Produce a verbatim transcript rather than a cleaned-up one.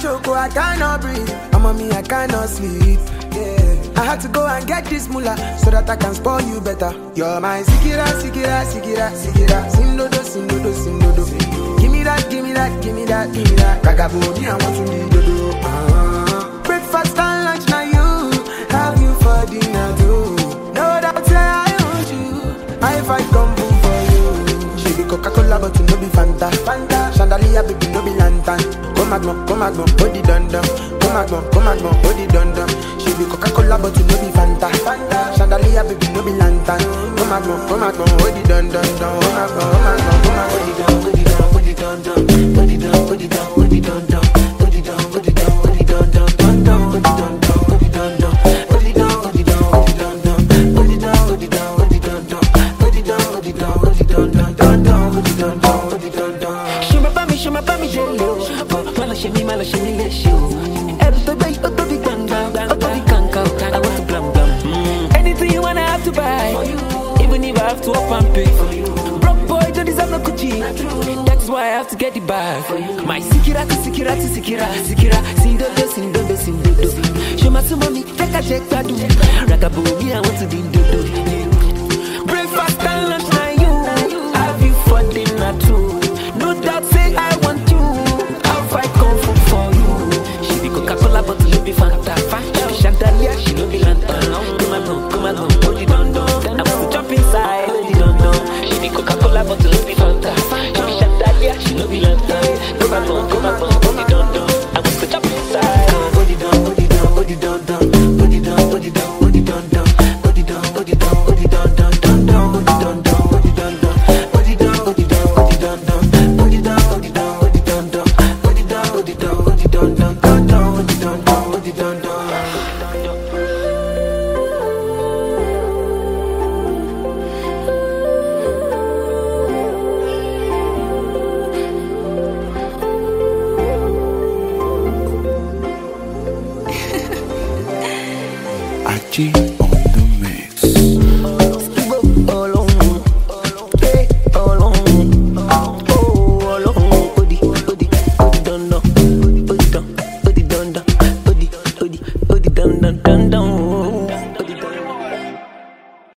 choco, I cannot breathe. I'm on me, I cannot sleep. Yeah, I had to go and get this moolah so that I can spoil you better. You're my sikira, sikira, sikira, sikira. Sindodo, sindodo, sindodo. Give me that, give me that, give me that, give me that. Ragaboni, I want to need dodo. Uh-huh. Breakfast and lunch, now you have you for dinner too. No doubt, yeah, I want you. I fight come boom for you. She be Coca-Cola, but you no be Fanta. Fanta, Chandelier, baby, no be lantern. Come on, come on, hold it dun dun. Come on, come on, hold it dun dun. She be Coca-Cola, but you no be Fanta. Fanta, Chandelier, baby, no be lantern. Come on, come on, hold it dun dun dun. Come on, come on, come on, hold it down, hold it down, hold it dun dun. Hold it down, hold it down, hold it dun dun. Hold it down, hold it down, hold it dun dun, dun dun, hold it dun dun, hold it dun dun. Hold it down, hold it down, hold it dun dun. Hold it down, hold it down, hold it dun dun. Hold it down, hold it down, hold it dun dun, dun dun, hold it dun dun, hold it dun dun. Shima pa mi, shima pa mi jello. Mala shimi, mala shimi lesho. Every day, auto di ganga, auto di kanka. I want to blam blam. Mm. Anything you wanna have to buy, even if I have to up and pay for you. Broke boy don't deserve no Gucci. That's why I have to get the bag. My sikira, sikira, sikira, sikira. Sindodo, sindodo, sindodo. Show my mommy, take a check, I do. Ragabomi, I want to do do. Breakfast and lunch, now you have you for dinner too.